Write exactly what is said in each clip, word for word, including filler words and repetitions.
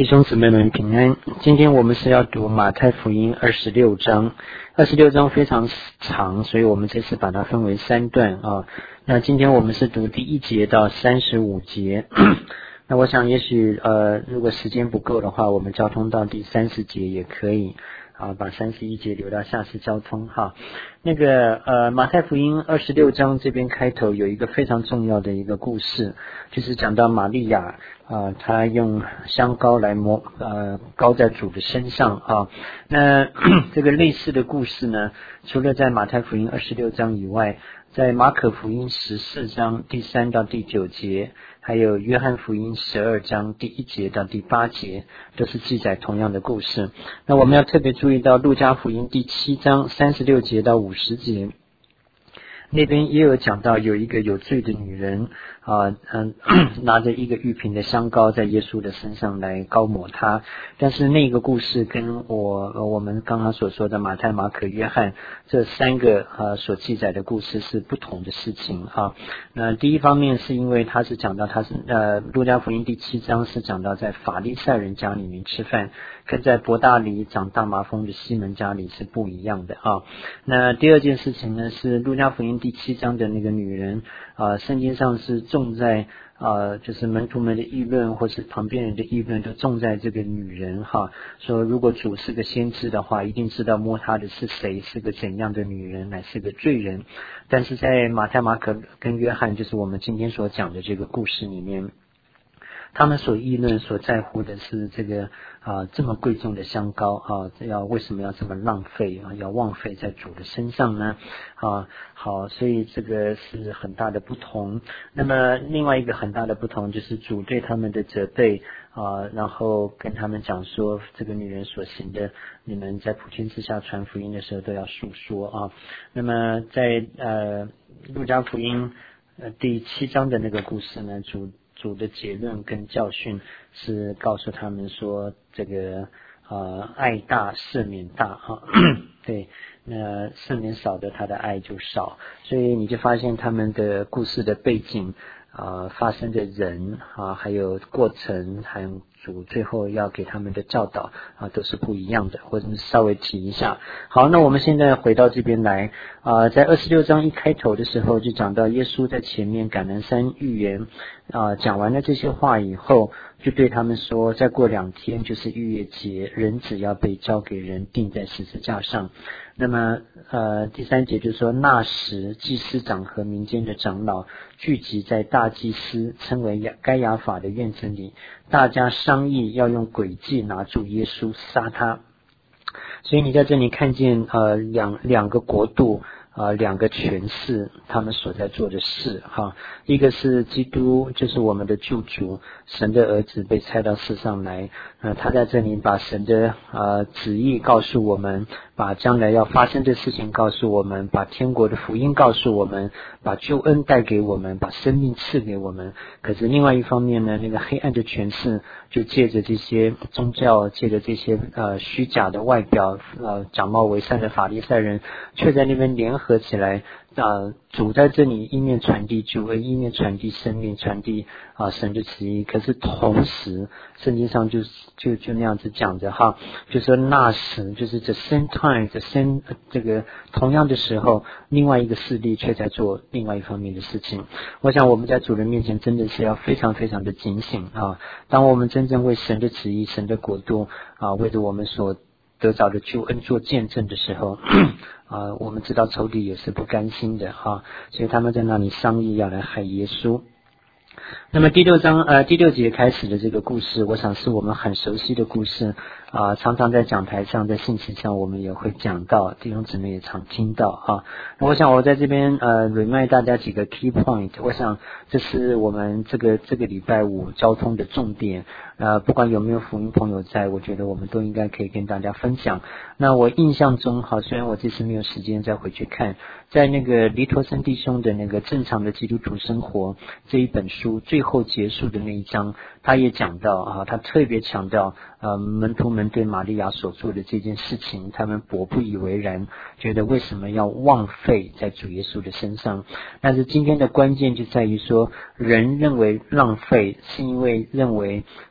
弟兄姊妹们平安。今天我们是要读马太福音二十六章，二十六章非常长，所以我们这次把它分为三段啊。那今天我们是读第一节到三十五节。那我想也许呃，如果时间不够的话，我们交通到第三十节也可以啊，把三十一节留到下次交通哈。那个呃，马太福音二十六章这边开头有一个非常重要的一个故事，就是讲到玛利亚啊，她用香膏来抹呃膏在主的身上啊。那这个类似的故事呢，除了在马太福音二十六章以外，在马可福音十四章第三到第九节，还有约翰福音十二章第一节到第八节，都是记载同样的故事。那我们要特别注意到路加福音第七章三十六节到五十节，那边也有讲到有一个有罪的女人啊，嗯，拿着一个玉瓶的香膏在耶稣的身上来膏抹他。但是那个故事跟我我们刚刚所说的马太、马可、约翰这三个呃所记载的故事是不同的事情啊。那第一方面是因为他是讲到他是呃路加福音第七章是讲到在法利赛人家里面吃饭，跟在伯大尼长大麻风的西门家里是不一样的啊。那第二件事情呢，是路加福音第七章的那个女人啊，圣经上是重在啊，就是门徒们的议论或是旁边人的议论都重在这个女人哈，说如果主是个先知的话，一定知道摸她的是谁，是个怎样的女人，乃是个罪人。但是在马太、马可跟约翰，就是我们今天所讲的这个故事里面，他们所议论所在乎的是这个啊这么贵重的香膏啊，要为什么要这么浪费啊，要枉费在主的身上呢？啊，好，所以这个是很大的不同。那么另外一个很大的不同就是主对他们的责备啊，然后跟他们讲说，这个女人所行的，你们在普天之下传福音的时候都要述说啊。那么在呃路加福音呃第七章的那个故事呢，主主的结论跟教训是告诉他们说，这个呃爱大赦免大啊，对，那赦免少的他的爱就少，所以你就发现他们的故事的背景啊、呃，发生的人啊，还有过程，还有主最后要给他们的教导啊，都是不一样的，或者是稍微提一下。好，那我们现在回到这边来啊、呃，在二十六章一开头的时候就讲到耶稣在前面橄榄山预言啊，讲完了这些话以后，就对他们说，再过两天就是逾越节，人子要被交给人，钉在十字架上。那么呃第三节就说，那时祭司长和民间的长老聚集在大祭司称为该亚法的院子里，大家商议要用诡计拿住耶稣，杀他。所以你在这里看见呃两两个国度啊、呃，两个权势他们所在做的事哈，一个是基督，就是我们的救主，神的儿子被差到世上来，呃，他在这里把神的呃旨意告诉我们，把将来要发生的事情告诉我们，把天国的福音告诉我们，把救恩带给我们，把生命赐给我们。可是另外一方面呢，那个黑暗的权势就借着这些宗教，借着这些呃虚假的外表，呃假冒伪善的法利赛人，却在那边联合合起来啊，主在这里一面传递救恩，一面传递生命，传递啊神的旨意。可是同时圣经上就就就那样子讲着哈，就说那时就是 the same time the same 这个同样的时候，另外一个势力却在做另外一方面的事情。我想我们在主人面前真的是要非常非常的警醒啊！当我们真正为神的旨意、神的国度啊，为着我们所得着的救恩做见证的时候啊，我们知道仇敌也是不甘心的哈，所以他们在那里商议要来害耶稣。那么第六章呃第六节开始的这个故事，我想是我们很熟悉的故事啊、呃，常常在讲台上，在信息上我们也会讲到，弟兄姊妹也常听到啊。我想我在这边呃 remind 大家几个 key point， 我想这是我们这个这个礼拜五交通的重点。呃，不管有没有福音朋友在，我觉得我们都应该可以跟大家分享。那我印象中，好，虽然我这次没有时间再回去看，在那个黎陀森弟兄的那个正常的基督徒生活这一本书最后结束的那一章，他也讲到啊，他特别强调呃门徒们对玛利亚所做的这件事情，他们颇不以为然，觉得为什么要枉费在主耶稣的身上。但是今天的关键就在于说，人认为浪费是因为认为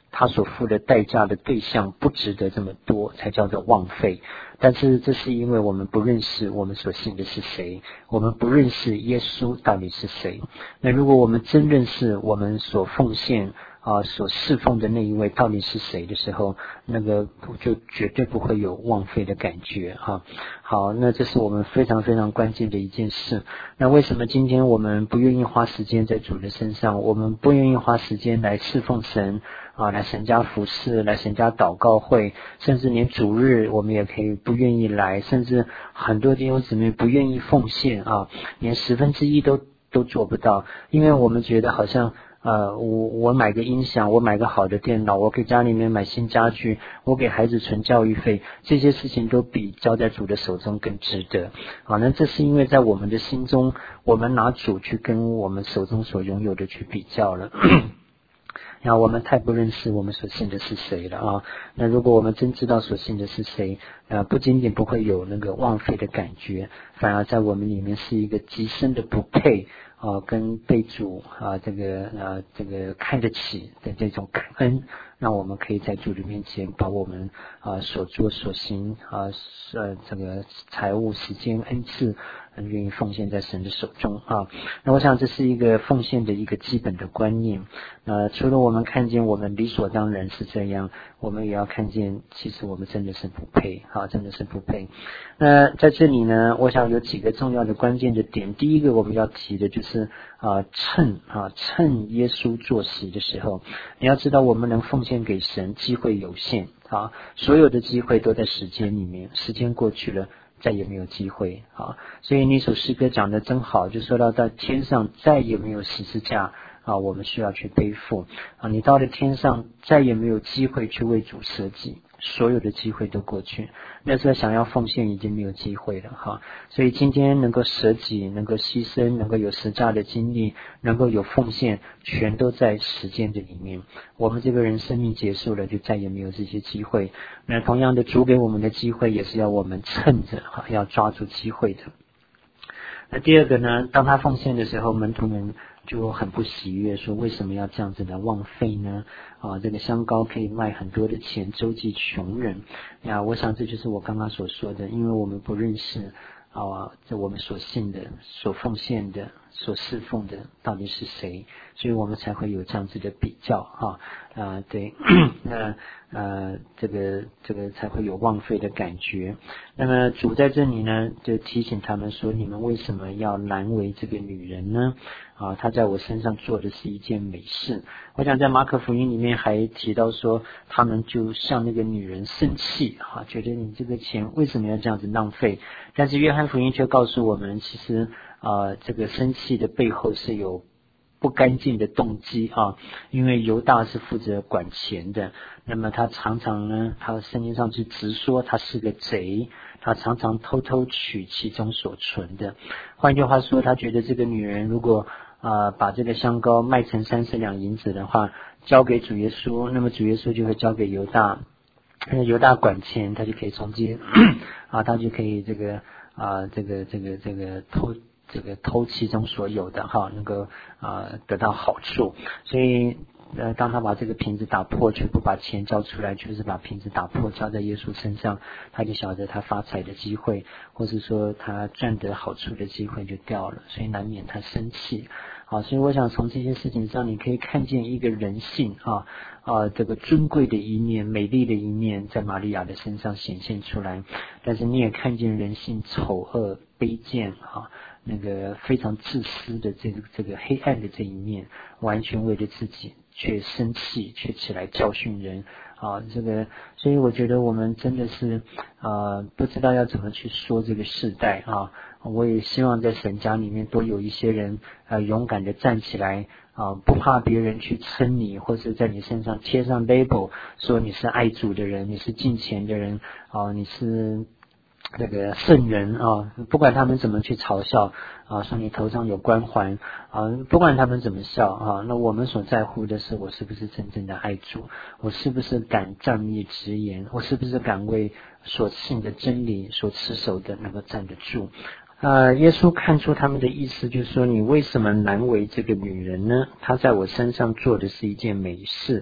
他所付的代价的对象不值得这么多，才叫做枉费。但是这是因为我们不认识我们所信的是谁，我们不认识耶稣到底是谁。那如果我们真认识我们所奉献啊，所侍奉的那一位到底是谁的时候，那个就绝对不会有枉费的感觉哈。好，那这是我们非常非常关键的一件事。那为什么今天我们不愿意花时间在主的身上？我们不愿意花时间来侍奉神啊，来神家服侍，来神家祷告会，甚至连主日我们也可以不愿意来，甚至很多弟兄姊妹不愿意奉献啊，连十分之一都都做不到，因为我们觉得好像呃，我我买个音响，我买个好的电脑，我给家里面买新家具，我给孩子存教育费，这些事情都比交在主的手中更值得。好，那这是因为在我们的心中，我们拿主去跟我们手中所拥有的去比较了。然后我们太不认识我们所信的是谁了啊！那如果我们真知道所信的是谁，呃，不仅仅不会有那个枉费的感觉，反而在我们里面是一个极深的不配啊，跟被主啊这个呃这个看得起的这种感恩，让我们可以在主的面前把我们啊所做所行啊呃这个财务、时间、恩赐，很愿意奉献在神的手中啊。那我想这是一个奉献的一个基本的观念。呃，除了我们看见我们理所当然是这样，我们也要看见其实我们真的是不配啊，真的是不配。那在这里呢，我想有几个重要的关键的点。第一个我们要提的就是啊，趁啊趁耶稣坐席的时候，你要知道我们能奉献给神机会有限啊，所有的机会都在时间里面，时间过去了再也没有机会啊。所以那首诗歌讲得真好，就说到到天上再也没有十字架啊，我们需要去背负啊。你到了天上再也没有机会去为主舍己，所有的机会都过去，那时候想要奉献已经没有机会了哈。所以今天能够舍己，能够牺牲，能够有实价的经历，能够有奉献，全都在时间的里面。我们这个人生命结束了，就再也没有这些机会。那同样的，主给我们的机会也是要我们趁着哈，要抓住机会的。那第二个呢，当他奉献的时候，门徒们就很不喜悦，说为什么要这样子的枉费呢？啊，这个香膏可以卖很多的钱，周济穷人呀。我想这就是我刚刚所说的，因为我们不认识啊，这我们所信的、所奉献的、所侍奉的到底是谁，所以我们才会有这样子的比较啊啊，对，那呃，这个这个才会有枉费的感觉。那么主在这里呢，就提醒他们说：你们为什么要难为这个女人呢？啊，她在我身上做的是一件美事。我想在马可福音里面还提到说，他们就向那个女人生气啊，觉得你这个钱为什么要这样子浪费？但是约翰福音却告诉我们，其实啊，这个生气的背后是有不干净的动机啊，因为犹大是负责管钱的，那么他常常呢，他圣经上去直说他是个贼，他常常偷偷取其中所存的。换句话说，他觉得这个女人如果啊、呃、把这个香膏卖成三十两银子的话，交给主耶稣，那么主耶稣就会交给犹大，那犹大管钱，他就可以从这啊，他就可以这个啊、呃、这个这个这个偷。这个偷其中所有的哈，能够啊、呃、得到好处，所以呃，当他把这个瓶子打破，却不把钱交出来，就是把瓶子打破交在耶稣身上，他就晓得他发财的机会，或是说他赚得好处的机会就掉了，所以难免他生气。好，所以我想从这些事情上，你可以看见一个人性啊啊这个尊贵的一面、美丽的一面，在玛利亚的身上显现出来，但是你也看见人性丑恶、卑贱啊。那个非常自私的这个这个黑暗的这一面，完全为了自己却生气，却起来教训人啊！这个，所以我觉得我们真的是啊，不知道要怎么去说这个世代啊！我也希望在神家里面多有一些人呃勇敢的站起来啊，不怕别人去称你，或者在你身上贴上 label， 说你是爱主的人，你是敬虔的人啊，你是这个圣人啊，不管他们怎么去嘲笑啊，说你头上有光环啊，不管他们怎么笑啊，那我们所在乎的是我是不是真正的爱主，我是不是敢仗义直言，我是不是敢为所信的真理所持守的能够站得住。呃，耶稣看出他们的意思，就是说你为什么难为这个女人呢？她在我身上做的是一件美事。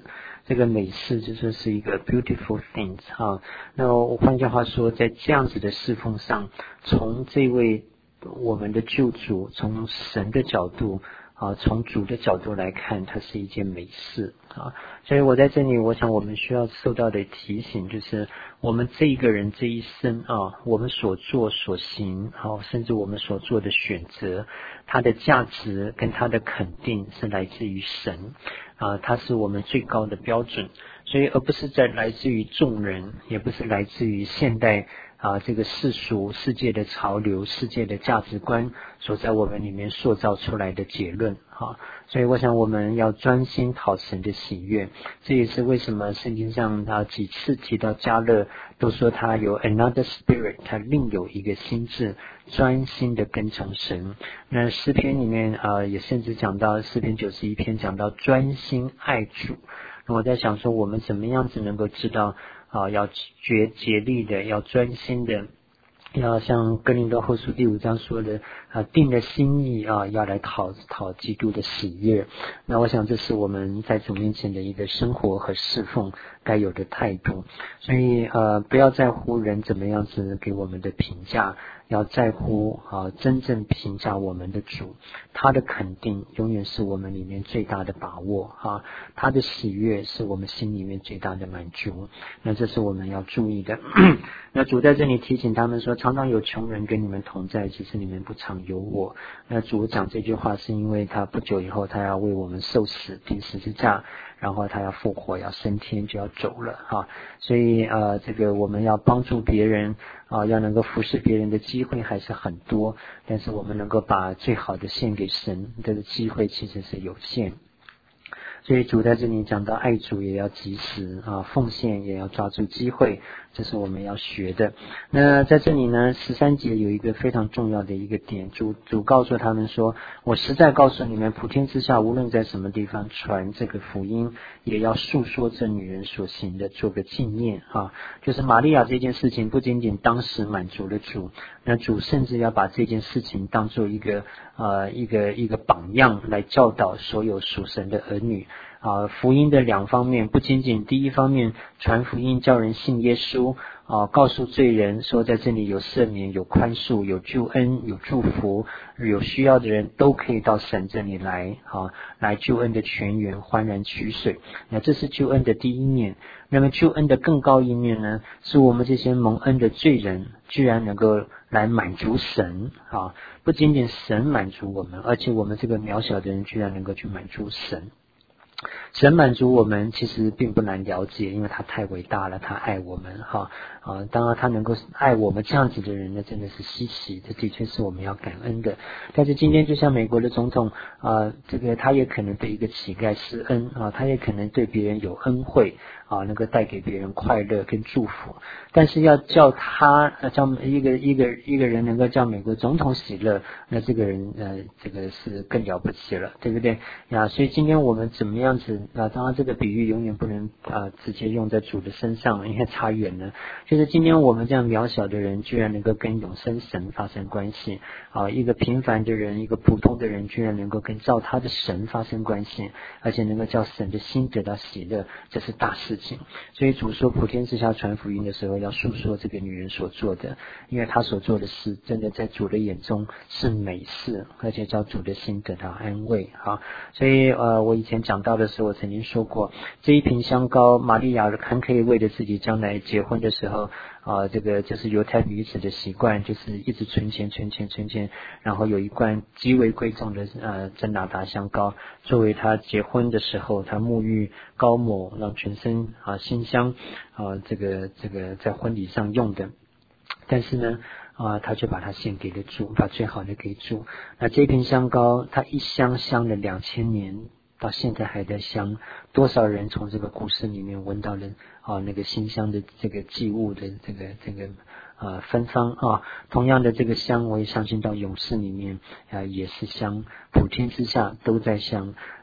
这个美事就是是一个 beautiful things 啊。那我换句话说，在这样子的侍奉上，从这位我们的救主，从神的角度啊，从主的角度来看，它是一件美事啊。所以我在这里，我想我们需要受到的提醒，就是我们这一个人这一生啊，我们所做所行，啊，甚至我们所做的选择，它的价值跟它的肯定是来自于神啊，它是我们最高的标准，所以而不是在来自于众人，也不是来自于现代啊，这个世俗世界的潮流、世界的价值观所在我们里面塑造出来的结论啊，所以我想我们要专心讨神的喜悦，这也是为什么圣经上啊几次提到迦勒，都说他有 another spirit， 他另有一个心智，专心的跟从神。那诗篇里面啊也甚至讲到诗篇九十一篇讲到专心爱主。那我在想说，我们怎么样子能够知道啊，要竭竭力的，要专心的，要像哥林多后书第五章说的啊，定了心意啊，要来讨讨基督的喜悦。那我想这是我们在主面前的一个生活和侍奉该有的态度。所以呃，不要在乎人怎么样子给我们的评价，要在乎啊，真正评价我们的主，他的肯定永远是我们里面最大的把握啊，他的喜悦是我们心里面最大的满足。那这是我们要注意的。那主在这里提醒他们说，常常有穷人跟你们同在，其实你们不常有我。那主讲这句话是因为他不久以后他要为我们受死钉十字架，然后他要复活，要升天，就要走了啊。所以呃，这个我们要帮助别人啊，要能够服侍别人的机会还是很多，但是我们能够把最好的献给神，这个机会其实是有限。所以主在这里讲到爱主也要及时啊，奉献也要抓住机会，这是我们要学的。那在这里呢，十三节有一个非常重要的一个点，主主告诉他们说，我实在告诉你们，普天之下无论在什么地方传这个福音，也要述说这女人所行的，做个纪念啊。就是玛利亚这件事情不仅仅当时满足了主，那主甚至要把这件事情当做一个呃一个一个榜样来教导所有属神的儿女。啊，福音的两方面，不仅仅第一方面传福音叫人信耶稣啊，告诉罪人说在这里有赦免、有宽恕、有救恩、有祝福，有需要的人都可以到神这里来啊，来救恩的泉源欢然取水。那这是救恩的第一面。那么救恩的更高一面呢，是我们这些蒙恩的罪人居然能够来满足神啊，不仅仅神满足我们，而且我们这个渺小的人居然能够去满足神。神满足我们其实并不难了解，因为他太伟大了，他爱我们哈啊，当然他能够爱我们这样子的人呢，真的是稀奇，这的确是我们要感恩的。但是今天就像美国的总统啊，这个他也可能对一个乞丐施恩啊，他也可能对别人有恩惠啊，能够带给别人快乐跟祝福，但是要叫他叫一个一个一个人能够叫美国总统喜乐，那这个人呃这个是更了不起了，对不对呀？所以今天我们怎么样子啊？当然这个比喻永远不能啊直接用在主的身上，因为差远了。就是今天我们这样渺小的人，居然能够跟永生神发生关系啊！一个平凡的人，一个普通的人，居然能够跟造他的神发生关系，而且能够叫神的心得到喜乐，这是大事情。所以主说普天之下传福音的时候，要述说这个女人所做的，因为她所做的事，真的在主的眼中是美事，而且叫主的心得到安慰啊！所以呃，我以前讲到的时候，我曾经说过，这一瓶香膏，玛利亚很可以为了自己将来结婚的时候啊，这个就是犹太女子的习惯，就是一直存钱存钱存钱，然后有一罐极为贵重的呃真哪达香膏，作为她结婚的时候，她沐浴膏抹，让全身啊馨香啊，这个这个在婚礼上用的。但是呢啊，他就把它献给了主，把最好的给主。那这瓶香膏，它一香香了两千年。到现在还在香，多少人从这个故事里面闻到了啊那个馨香的这个祭物的这个这个呃芬芳啊，同样的这个香，我也相信到勇士里面啊也是香，普天之下都在香。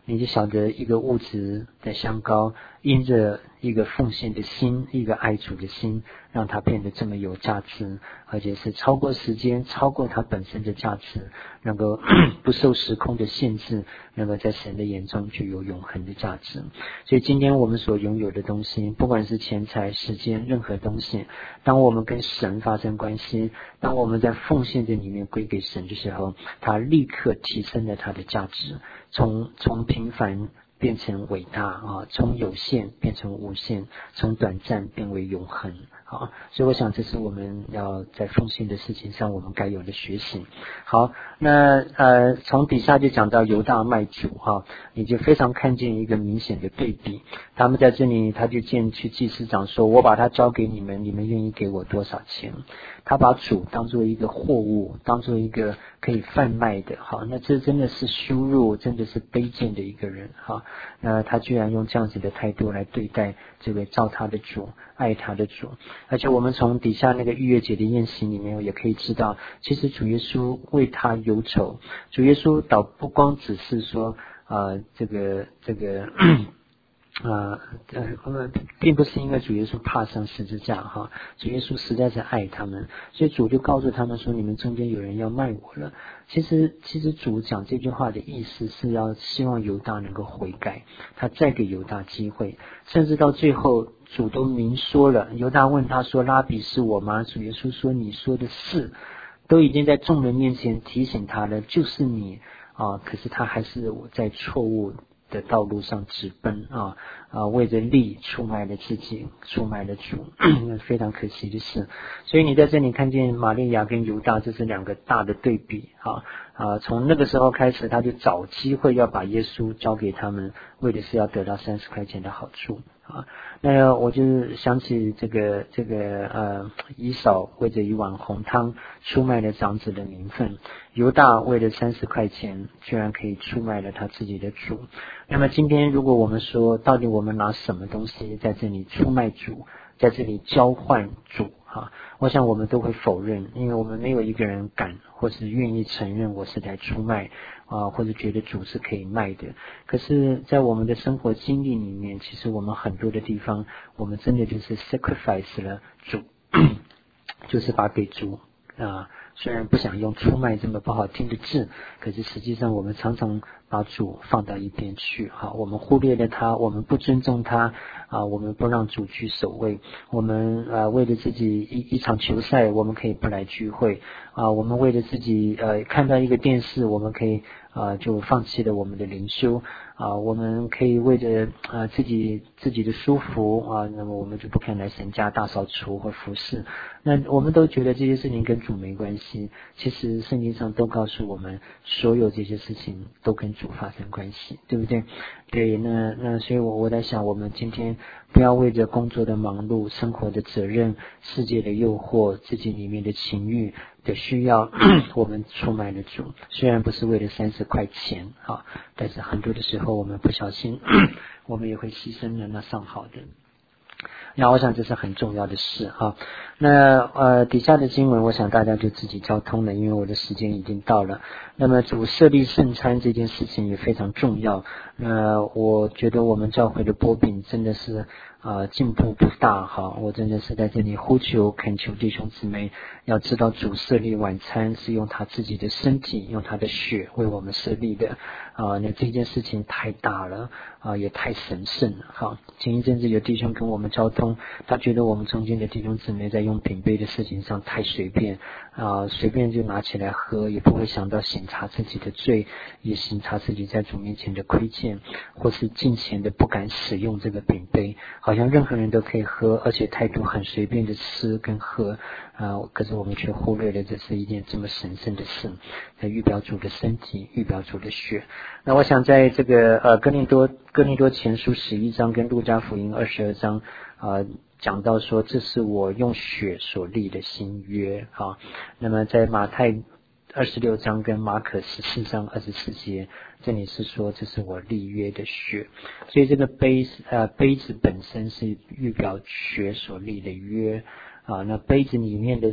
你就晓得一个物质的香膏因着一个奉献的心，一个爱主的心，让它变得这么有价值，而且是超过时间，超过它本身的价值，能够不受时空的限制，能够在神的眼中具有永恒的价值。所以今天我们所拥有的东西，不管是钱财、时间，任何东西，当我们跟神发生关系，当我们在奉献的里面归给神的时候，它立刻提升了它的价值，从从平凡变成伟大啊，从有限变成无限，从短暂变为永恒啊！所以我想这是我们要在奉献的事情上我们该有的学习。好，那呃从底下就讲到犹大卖主哈、啊，你就非常看见一个明显的对比。他们在这里他就见去祭司长说，我把它交给你们，你们愿意给我多少钱？他把主当作一个货物，当作一个可以贩卖的，好，那这真的是羞辱，真的是卑贱的一个人哈。那他居然用这样子的态度来对待这位造他的主，爱他的主。而且我们从底下那个逾越节的宴席里面也可以知道，其实主耶稣为他忧愁，主耶稣倒不光只是说呃这个这个啊呃，并不是因为主耶稣怕上十字架哈，主耶稣实在是爱他们，所以主就告诉他们说，你们中间有人要卖我了。其实其实主讲这句话的意思是要希望犹大能够悔改，他再给犹大机会，甚至到最后主都明说了，犹大问他说，拉比是我吗？主耶稣说，你说的是，都已经在众人面前提醒他了，就是你啊，可是他还是在错误的道路上直奔啊啊，为着利出卖了自己，出卖了主，非常可惜的事。所以你在这里看见玛利亚跟犹大，这是两个大的对比啊啊！从那个时候开始，他就找机会要把耶稣交给他们，为的是要得到三十块钱的好处啊。那我就想起这个这个呃，以扫为着一碗红汤出卖了长子的名分，犹大为了三十块钱，居然可以出卖了他自己的主。那么今天如果我们说，到底我们拿什么东西在这里出卖主，在这里交换主啊？我想我们都会否认，因为我们没有一个人敢或是愿意承认我是在出卖啊，或者觉得主是可以卖的。可是在我们的生活经历里面，其实我们很多的地方，我们真的就是 sacrifice 了主，就是把给主啊。虽然不想用出卖这么不好听的字，可是实际上我们常常把主放到一边去，好，我们忽略了他，我们不尊重他啊，我们不让主居首位，我们呃为了自己一一场球赛，我们可以不来聚会啊，我们为了自己呃看到一个电视，我们可以啊就放弃了我们的灵修啊，我们可以为着啊自己自己的舒服啊，那么我们就不肯来神家大扫除或服侍，那我们都觉得这些事情跟主没关系。其实圣经上都告诉我们，所有这些事情都跟主发生关系，对不对？对，那那所以我我在想，我们今天不要为着工作的忙碌、生活的责任、世界的诱惑、自己里面的情欲的需要，我们出卖了主。虽然不是为了三十块钱啊，但是很多的时候我们不小心，我们也会牺牲了那上好的。那我想这是很重要的事哈。那呃底下的经文我想大家就自己交通了，因为我的时间已经到了。那么主设立圣餐这件事情也非常重要。那我觉得我们教会的波饼真的是呃进步不大哈，我真的是在这里呼求恳求弟兄姊妹要知道主设立晚餐是用他自己的身体用他的血为我们设立的啊，那这件事情太大了啊，也太神圣了哈。前一阵子有弟兄跟我们交通，他觉得我们中间的弟兄姊妹在用饼杯的事情上太随便啊，随便就拿起来喝，也不会想到省察自己的罪，也省察自己在主面前的亏欠，或是敬虔的不敢使用这个饼杯，好像任何人都可以喝，而且态度很随便的吃跟喝啊，可是我们却忽略了这是一件这么神圣的事，在预表主的身体，预表主的血。那我想在这个呃哥林多哥林多前书十一章跟路加福音二十二章啊，讲到说这是我用血所立的新约啊。那么在马太二十六章跟马可十四章二十四节，这里是说这是我立约的血，所以这个杯呃杯子本身是预表血所立的约啊。那杯子里面的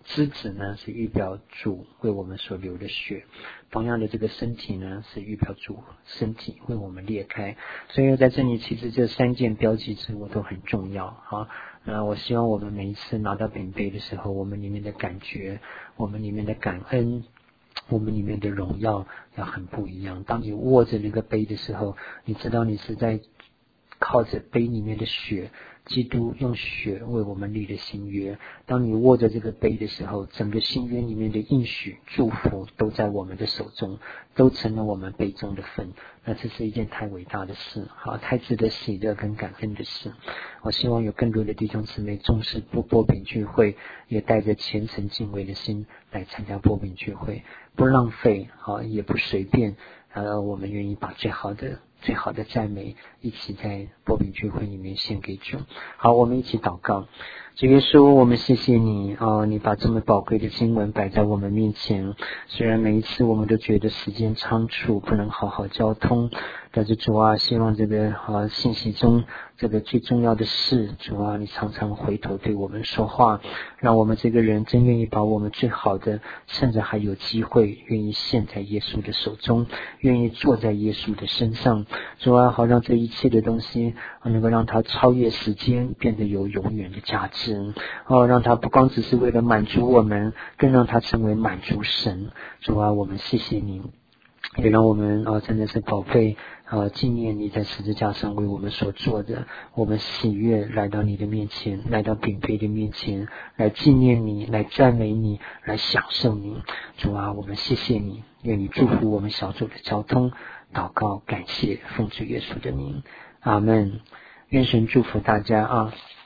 枝子呢是预表主为我们所流的血，同样的这个身体呢是预表主身体为我们裂开。所以在这里其实这三件标记之物都很重要啊。那我希望我们每一次拿到饼杯的时候，我们里面的感觉，我们里面的感恩，我们里面的荣耀要很不一样。当你握着那个杯的时候，你知道你是在靠着杯里面的血，基督用血为我们立了新约。当你握着这个杯的时候，整个新约里面的应许祝福都在我们的手中，都成了我们杯中的份。那这是一件太伟大的事，好，太值得喜乐跟感恩的事。我希望有更多的弟兄姊妹重视波波饼聚会，也带着虔诚敬畏的心来参加波饼聚会，不浪费，好，也不随便。呃，我们愿意把最好的最好的赞美一起在波饼聚会里面献给主。好，我们一起祷告。主耶稣，我们谢谢你啊！你把这么宝贵的经文摆在我们面前，虽然每一次我们都觉得时间仓促，不能好好交通，但是主啊，希望这个啊信息中这个最重要的事，主啊，你常常回头对我们说话，让我们这个人真愿意把我们最好的，趁着还有机会，愿意献在耶稣的手中，愿意坐在耶稣的身上。主啊，好让这一切的东西能够让它超越时间，变得有永远的价值。哦，让它不光只是为了满足我们，更让它成为满足神。主啊，我们谢谢你，也让我们啊、哦、真的是宝贝啊、呃、纪念你在十字架上为我们所做的，我们喜悦来到你的面前，来到饼杯的面前，来纪念你，来赞美你，来享受你。主啊，我们谢谢你，愿你祝福我们小组的交通。祷告感谢奉主耶稣的名，阿们。愿神祝福大家啊。